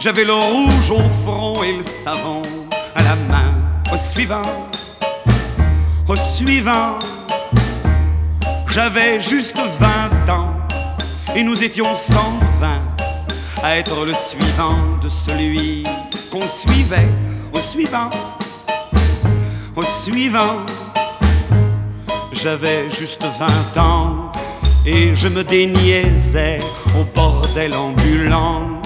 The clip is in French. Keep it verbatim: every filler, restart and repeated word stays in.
J'avais le rouge au front et le savon à la main. Au suivant, au suivant, j'avais juste vingt ans et nous étions cent vingt à être le suivant de celui qu'on suivait. Au suivant, au suivant, j'avais juste vingt ans et je me déniaisais au bordel ambulant.